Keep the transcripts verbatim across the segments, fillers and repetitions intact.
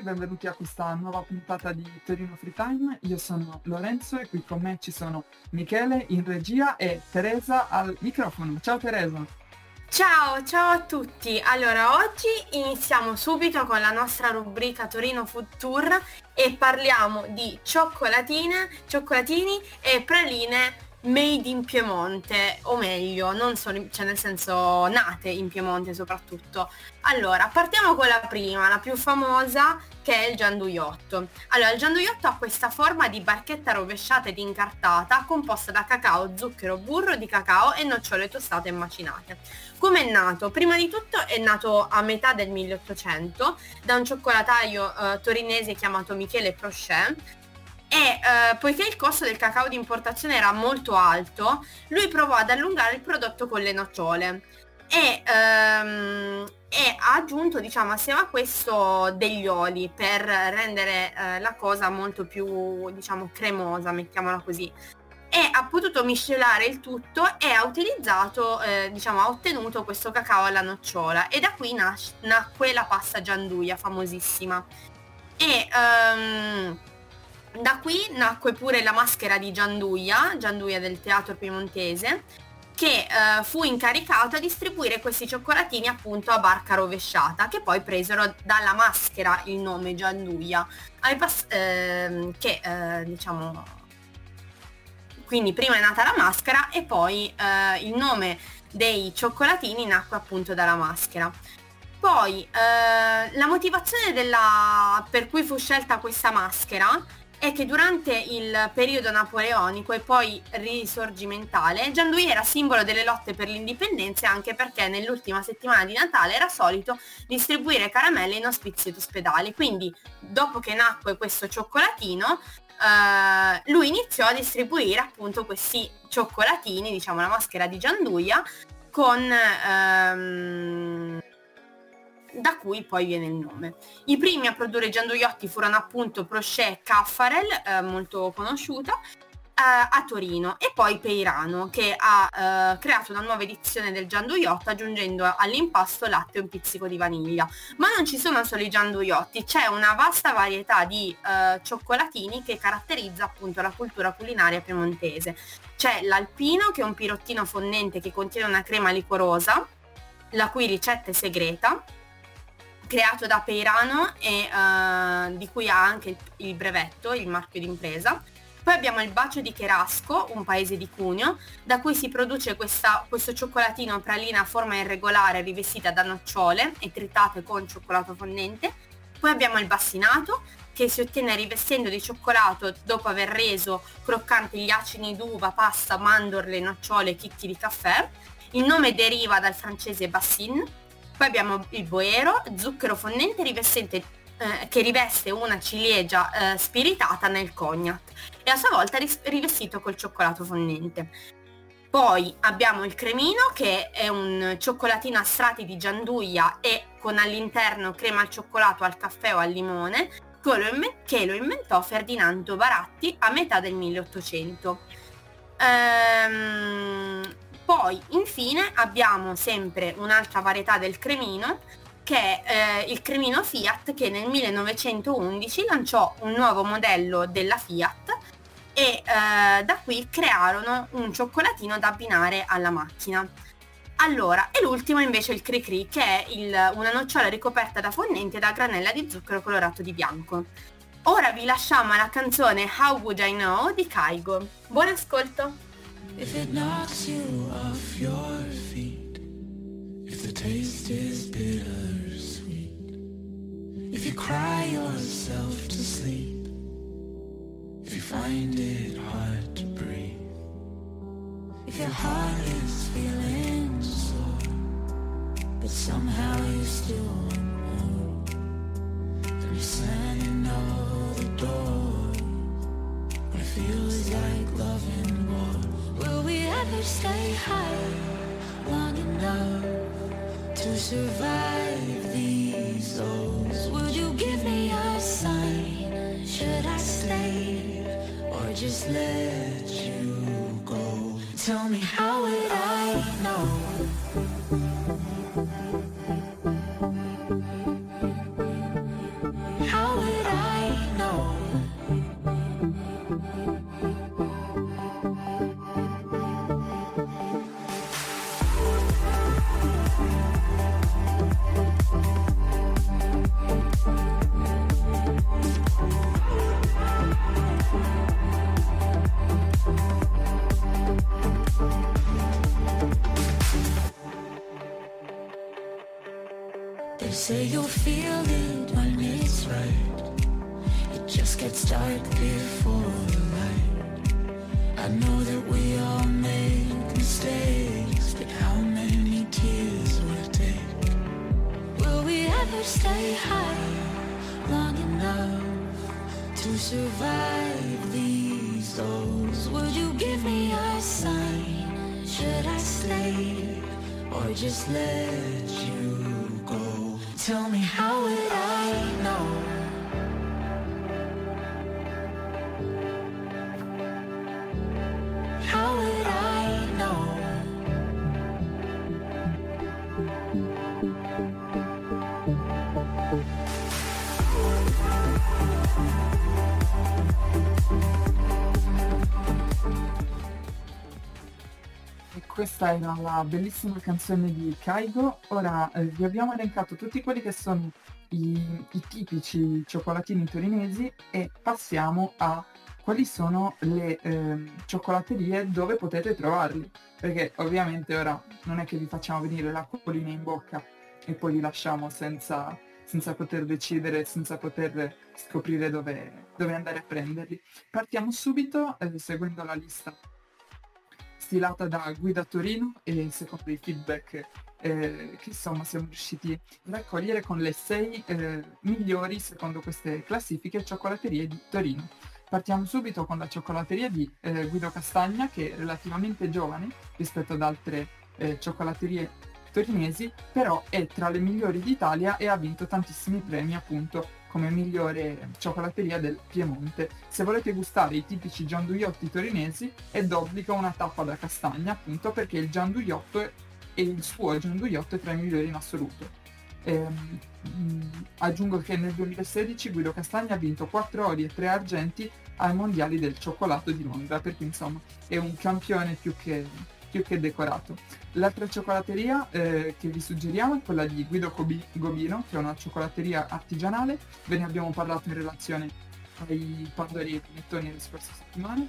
benvenuti a questa nuova puntata di Torino Free Time. Io sono Lorenzo e qui con me ci sono Michele in regia e Teresa al microfono. Ciao Teresa! Ciao, ciao a tutti! Allora, oggi iniziamo subito con la nostra rubrica Torino Food Tour e parliamo di cioccolatine, cioccolatini e praline made in Piemonte, o meglio, non solo, cioè nel senso nate in Piemonte soprattutto. Allora, partiamo con la prima, la più famosa, che è il gianduiotto. Allora, il gianduiotto ha questa forma di barchetta rovesciata ed incartata, composta da cacao, zucchero, burro di cacao e nocciole tostate e macinate. Come è nato? Prima di tutto è nato a metà del milleottocento da un cioccolataio eh, torinese chiamato Michele Prochet. E eh, poiché il costo del cacao di importazione era molto alto, lui provò ad allungare il prodotto con le nocciole e, ehm, e ha aggiunto, diciamo, assieme a questo degli oli per rendere eh, la cosa molto più, diciamo, cremosa, mettiamola così. E ha potuto miscelare il tutto e ha utilizzato, eh, diciamo, ha ottenuto questo cacao alla nocciola e da qui nas- nacque la pasta gianduia famosissima. E ehm, da qui nacque pure la maschera di Gianduia, Gianduia del teatro piemontese, che eh, fu incaricato a distribuire questi cioccolatini appunto a barca rovesciata, che poi presero dalla maschera il nome Gianduia, pass- ehm, che eh, diciamo, quindi prima è nata la maschera e poi eh, il nome dei cioccolatini nacque appunto dalla maschera. Poi eh, la motivazione della, per cui fu scelta questa maschera è che durante il periodo napoleonico e poi risorgimentale Gianduia era simbolo delle lotte per l'indipendenza, anche perché nell'ultima settimana di Natale era solito distribuire caramelle in ospizi ed ospedali. Quindi dopo che nacque questo cioccolatino eh, lui iniziò a distribuire appunto questi cioccolatini, diciamo la maschera di Gianduia, con ehm, da cui poi viene il nome. I primi a produrre gianduiotti furono appunto Prochet e Caffarel, eh, molto conosciuta, eh, a Torino, e poi Peirano, che ha eh, creato una nuova edizione del gianduiotto aggiungendo all'impasto latte e un pizzico di vaniglia. Ma non ci sono solo i gianduiotti, c'è una vasta varietà di eh, cioccolatini che caratterizza appunto la cultura culinaria piemontese. C'è l'alpino, che è un pirottino fondente che contiene una crema liquorosa, la cui ricetta è segreta, creato da Peirano e uh, di cui ha anche il, il brevetto, il marchio d'impresa. Poi abbiamo il bacio di Cherasco, un paese di Cuneo, da cui si produce questa, questo cioccolatino pralina a forma irregolare rivestita da nocciole e tritate con cioccolato fondente. Poi abbiamo il bassinato, che si ottiene rivestendo di cioccolato dopo aver reso croccanti gli acini d'uva, pasta, mandorle, nocciole e chicchi di caffè. Il nome deriva dal francese bassin. Poi abbiamo il boero, zucchero fondente rivestente, eh, che riveste una ciliegia eh, spiritata nel cognac e a sua volta ris- rivestito col cioccolato fondente. Poi abbiamo il cremino, che è un cioccolatino a strati di gianduia e con all'interno crema al cioccolato, al caffè o al limone, che lo, inve- che lo inventò Ferdinando Baratti a metà del milleottocento. Ehm... Poi infine abbiamo sempre un'altra varietà del cremino, che è eh, il cremino Fiat, che nel millenovecentoundici lanciò un nuovo modello della Fiat e eh, da qui crearono un cioccolatino da abbinare alla macchina. Allora, e l'ultimo invece il Cri-Cri, che è il, una nocciola ricoperta da fondente da granella di zucchero colorato di bianco. Ora vi lasciamo alla canzone How Would I Know di Kygo. Buon ascolto! If it knocks you off your feet, if the taste is bittersweet, if you cry yourself to sleep, if you find it hard to breathe, if your heart is feeling sore, but somehow you still want more, then you're slamming all the doors, when it feels like loving more. Will we ever stay high long enough to survive these lows? Would you give me a sign? Should I stay or just let you go? Tell me, how would I know? How gets dark before the light. I know that we all make mistakes, but how many tears will it take? Will we ever stay high long enough to survive these lows? Would you give me a sign? Should I stay or just let you go? Tell me, how would I know? How would I know? E questa era la bellissima canzone di Kygo. Ora eh, vi abbiamo elencato tutti quelli che sono i, i tipici cioccolatini torinesi e passiamo a quali sono le ehm, cioccolaterie dove potete trovarli, perché ovviamente ora non è che vi facciamo venire l'acquolina in bocca e poi li lasciamo senza, senza poter decidere, senza poter scoprire dove, dove andare a prenderli. Partiamo subito eh, seguendo la lista stilata da Guida Torino e secondo i feedback eh, che insomma siamo riusciti a raccogliere con le sei eh, migliori secondo queste classifiche cioccolaterie di Torino. Partiamo subito con la cioccolateria di eh, Guido Castagna, che è relativamente giovane rispetto ad altre eh, cioccolaterie torinesi, però è tra le migliori d'Italia e ha vinto tantissimi premi appunto come migliore cioccolateria del Piemonte. Se volete gustare i tipici gianduiotti torinesi è d'obbligo una tappa da Castagna, appunto perché il gianduiotto è, e il suo gianduiotto è tra i migliori in assoluto. Ehm, mh, aggiungo che nel duemilasedici Guido Castagna ha vinto quattro ori e tre argenti ai mondiali del cioccolato di Londra, per cui insomma è un campione più che, più che decorato. L'altra cioccolateria eh, che vi suggeriamo è quella di Guido Cobi- Gobino, che è una cioccolateria artigianale. Ve ne abbiamo parlato in relazione ai pandori e ai panettoni le scorse settimane.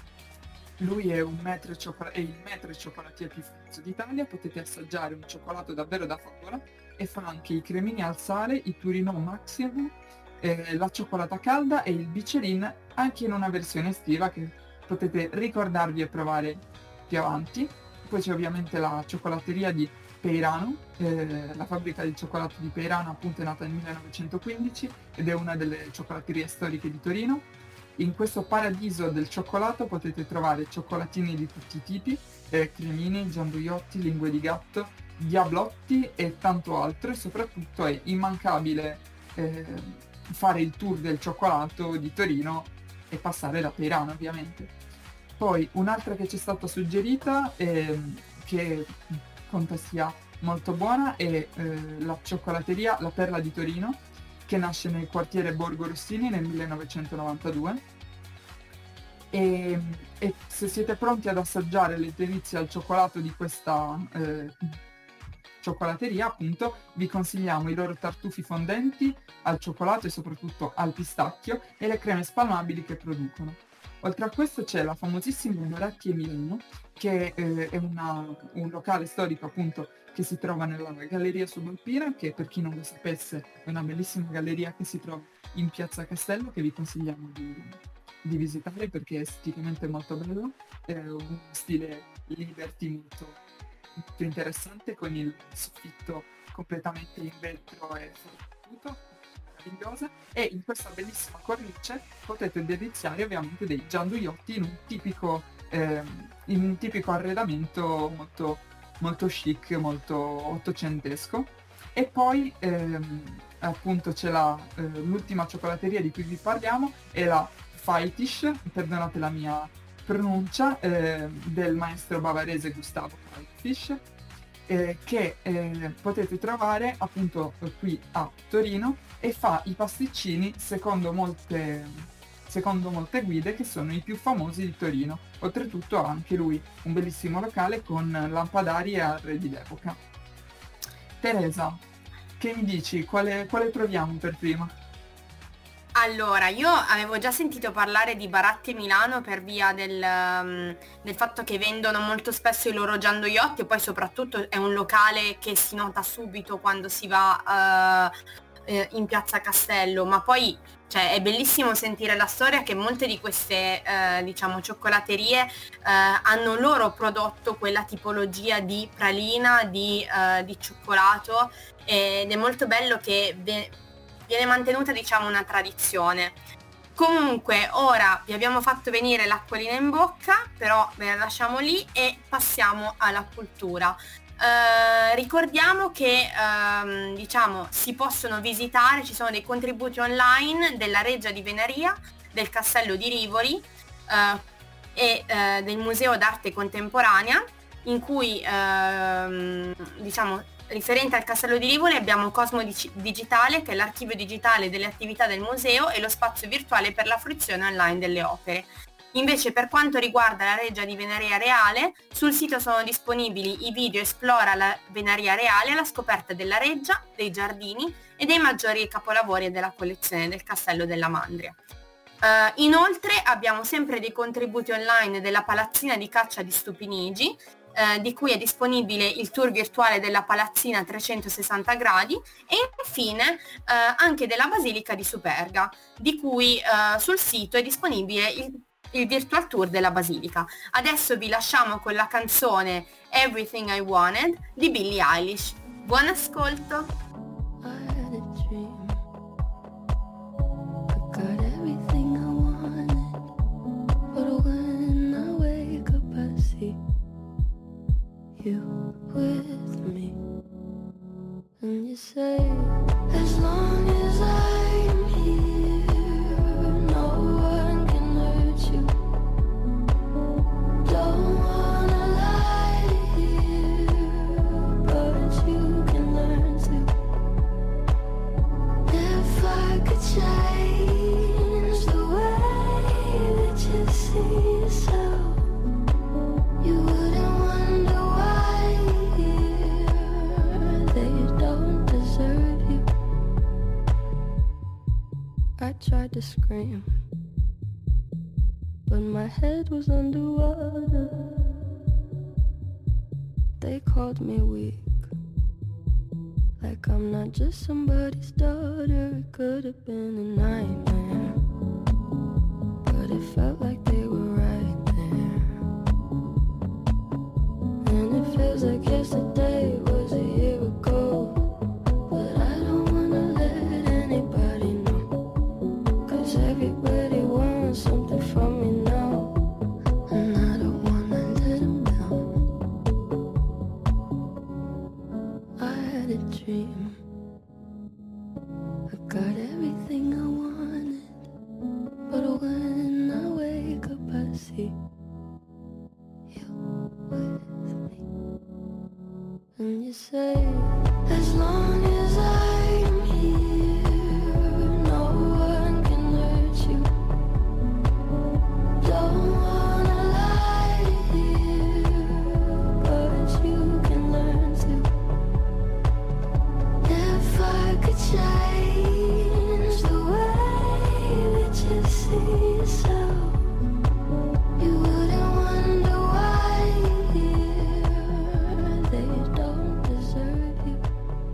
Lui è, un maître cioccol- è il maître cioccolatier più famoso d'Italia, potete assaggiare un cioccolato davvero da favola e fa anche i cremini al sale, i Turino Maximum, eh, la cioccolata calda e il bicerin anche in una versione estiva che potete ricordarvi e provare più avanti. Poi c'è ovviamente la cioccolateria di Peirano, eh, la fabbrica di cioccolato di Peirano appunto è nata nel millenovecentoquindici ed è una delle cioccolaterie storiche di Torino. In questo paradiso del cioccolato potete trovare cioccolatini di tutti i tipi, eh, cremini, gianduiotti, lingue di gatto, diablotti e tanto altro, e soprattutto è immancabile eh, fare il tour del cioccolato di Torino e passare da Peirano ovviamente. Poi un'altra che ci è stata suggerita ehm, che conta sia molto buona è eh, la cioccolateria La Perla di Torino, che nasce nel quartiere Borgo Rossini nel millenovecentonovantadue e, e se siete pronti ad assaggiare le delizie al cioccolato di questa eh, cioccolateria appunto vi consigliamo i loro tartufi fondenti al cioccolato e soprattutto al pistacchio e le creme spalmabili che producono. Oltre a questo c'è la famosissima Moratti Milano, che eh, è una, un locale storico appunto che si trova nella Galleria Subalpina, che per chi non lo sapesse è una bellissima galleria che si trova in Piazza Castello, che vi consigliamo di, di visitare perché è esteticamente molto bello, è un stile liberty molto, molto interessante, con il soffitto completamente in vetro e formato, meravigliosa, e in questa bellissima cornice potete deliziare ovviamente dei gianduiotti in un tipico, eh, in un tipico arredamento molto molto chic, molto ottocentesco. E poi ehm, appunto c'è la, eh, l'ultima cioccolateria di cui vi parliamo, è la Feitisch, perdonate la mia pronuncia, eh, del maestro bavarese Gustavo Feitisch, eh, che eh, potete trovare appunto qui a Torino e fa i pasticcini secondo molte secondo molte guide che sono i più famosi di Torino. Oltretutto ha anche lui un bellissimo locale con lampadari e arredi d'epoca. Teresa, che mi dici? Quale, quale proviamo per prima? Allora, io avevo già sentito parlare di Baratti Milano per via del, um, del fatto che vendono molto spesso i loro gianduiotti e poi soprattutto è un locale che si nota subito quando si va uh, eh, in Piazza Castello, ma poi cioè, è bellissimo sentire la storia che molte di queste eh, diciamo cioccolatterie eh, hanno loro prodotto quella tipologia di pralina, di, eh, di cioccolato, ed è molto bello che ve- viene mantenuta diciamo una tradizione. Comunque ora vi abbiamo fatto venire l'acquolina in bocca, però ve la lasciamo lì e passiamo alla cultura. Eh, ricordiamo che ehm, diciamo si possono visitare, ci sono dei contributi online della Reggia di Venaria, del Castello di Rivoli eh, e eh, del Museo d'Arte Contemporanea, in cui ehm, diciamo riferente al Castello di Rivoli abbiamo Cosmo Digitale, che è l'archivio digitale delle attività del museo e lo spazio virtuale per la fruizione online delle opere. Invece per quanto riguarda la Reggia di Venaria Reale, sul sito sono disponibili i video Esplora la Venaria Reale alla scoperta della Reggia, dei giardini e dei maggiori capolavori della collezione del Castello della Mandria. Uh, inoltre abbiamo sempre dei contributi online della Palazzina di Caccia di Stupinigi, uh, di cui è disponibile il tour virtuale della Palazzina a trecentosessanta gradi, e infine uh, anche della Basilica di Superga, di cui uh, sul sito è disponibile il il virtual tour della Basilica. Adesso vi lasciamo con la canzone Everything I Wanted di Billie Eilish. Buon ascolto! I had a dream. I got everything I wanted, but when I wake up I see you with me, and you say, as long as I'm here, no one can hurt you. Don't wanna lie to you, but you can learn to. If I could change the way that you see yourself, you wouldn't wonder why they don't deserve you. I tried to scream, but my head was underwater. They called me weak, like I'm not just somebody's daughter. It could have been a nightmare, but it felt like they were right there. And it feels like yesterday was a year ago, but I don't wanna let anybody know, 'cause everybody wants something from me now, and I don't wanna let them down. I had a dream, I got everything I wanted, but when I wake up I see you with me, and you say, as long as I'm here, no one can hurt you. Don't wanna lie to you, but you can learn to. If I could change the way that you see yourself, you wouldn't wonder why they don't deserve you.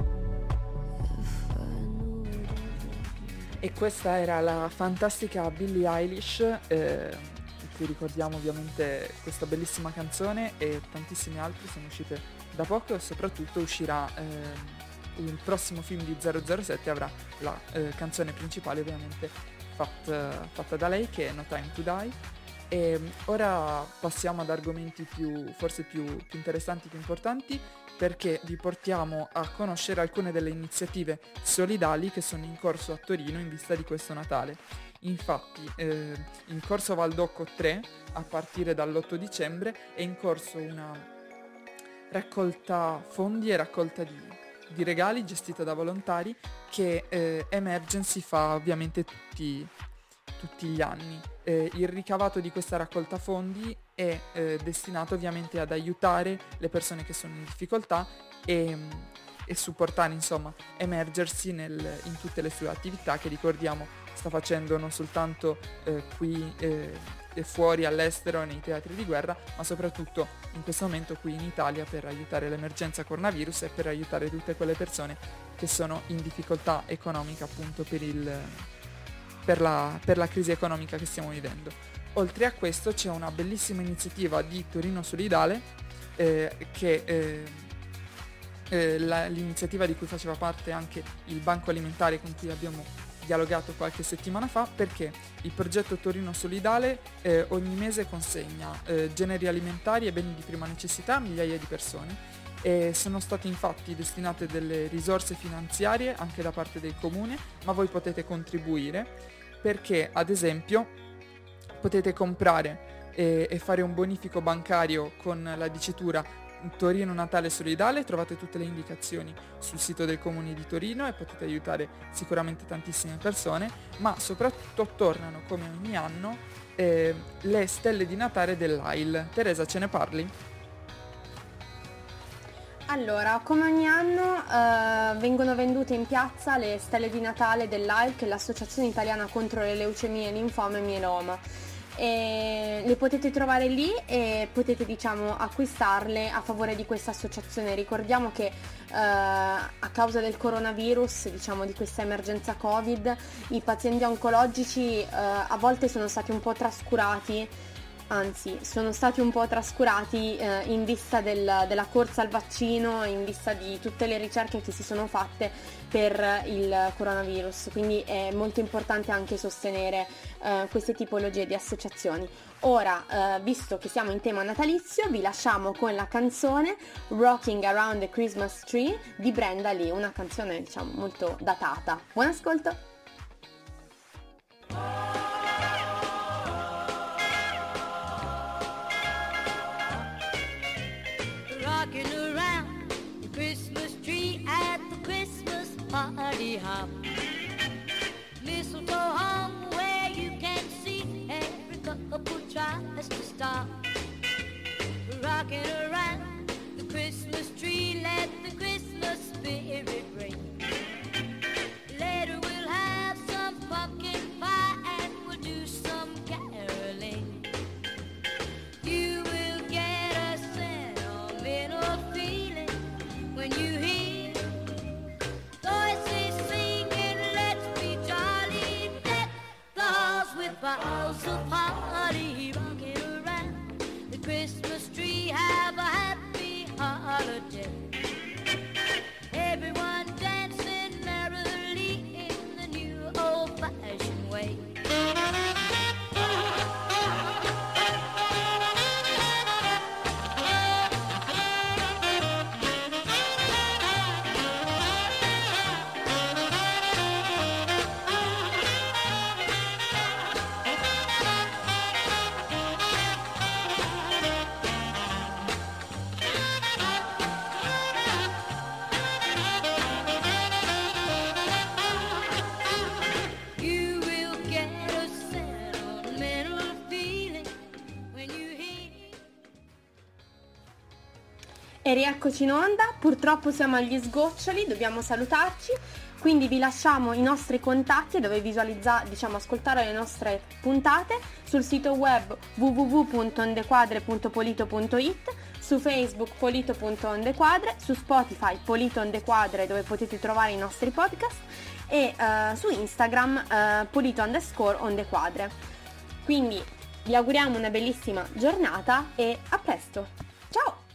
If I knew it. E questa era la fantastica Billie Eilish, eh, di cui ricordiamo ovviamente questa bellissima canzone, e tantissime altre sono uscite da poco, e soprattutto uscirà eh, il prossimo film di zero zero sette, avrà la eh, canzone principale ovviamente fatta, fatta da lei, che è No Time to Die. E ora passiamo ad argomenti più forse più, più interessanti, più importanti, perché vi portiamo a conoscere alcune delle iniziative solidali che sono in corso a Torino in vista di questo Natale. Infatti eh, in corso Valdocco tre, a partire dall'otto dicembre, è in corso una raccolta fondi e raccolta di, di regali gestita da volontari, che eh, Emergency fa ovviamente tutti, tutti gli anni. Eh, il ricavato di questa raccolta fondi è eh, destinato ovviamente ad aiutare le persone che sono in difficoltà, e, e supportare, insomma, emergersi nel, in tutte le sue attività, che ricordiamo sta facendo non soltanto eh, qui eh, e fuori all'estero nei teatri di guerra, ma soprattutto in questo momento qui in Italia per aiutare l'emergenza coronavirus e per aiutare tutte quelle persone che sono in difficoltà economica appunto per, il, per, la, per la crisi economica che stiamo vivendo. Oltre a questo c'è una bellissima iniziativa di Torino Solidale eh, che eh, eh, la, l'iniziativa di cui faceva parte anche il Banco Alimentare con cui abbiamo dialogato qualche settimana fa, perché il progetto Torino Solidale eh, ogni mese consegna eh, generi alimentari e beni di prima necessità a migliaia di persone e sono state infatti destinate delle risorse finanziarie anche da parte del comune, ma voi potete contribuire perché ad esempio potete comprare eh, e fare un bonifico bancario con la dicitura Torino Natale Solidale. Trovate tutte le indicazioni sul sito del Comune di Torino e potete aiutare sicuramente tantissime persone, ma soprattutto tornano come ogni anno eh, le stelle di Natale dell'A I L. Teresa, ce ne parli? Allora, come ogni anno eh, vengono vendute in piazza le stelle di Natale dell'A I L, che è l'Associazione Italiana contro le leucemie, linfoma e mieloma. E le potete trovare lì e potete, diciamo, acquistarle a favore di questa associazione. Ricordiamo che eh, a causa del coronavirus, diciamo di questa emergenza Covid, i pazienti oncologici eh, a volte sono stati un po' trascurati, anzi sono stati un po' trascurati eh, in vista del, della corsa al vaccino, in vista di tutte le ricerche che si sono fatte per il coronavirus, quindi è molto importante anche sostenere eh, queste tipologie di associazioni. Ora, eh, visto che siamo in tema natalizio, vi lasciamo con la canzone Rocking Around the Christmas Tree di Brenda Lee, una canzone, diciamo, molto datata. Buon ascolto! Rocking around the Christmas tree at the Christmas party hop. Mistletoe hung where you can see every couple tries to stop. Rocking around the Christmas tree, let the Christmas spirit ring. Later we'll have some pumpkin pie and we'll do some caroling. You will get a sentimental feeling when you hear voices singing, let's be jolly, deck the halls with boughs of holly. Rocking around the Christmas tree, have a happy holiday. Everyone dancing merrily in the new old-fashioned way. You will get a sentimental feeling when you hear. E rieccoci in onda, purtroppo siamo agli sgoccioli, dobbiamo salutarci, quindi vi lasciamo i nostri contatti dove visualizzare, diciamo, ascoltare le nostre puntate sul sito web w w w punto ondequadre punto polito punto i t, su Facebook polito punto ondequadre, su Spotify Polito Ondequadre dove potete trovare i nostri podcast e eh, su Instagram eh, polito underscore ondequadre. Quindi vi auguriamo una bellissima giornata e a presto, ciao!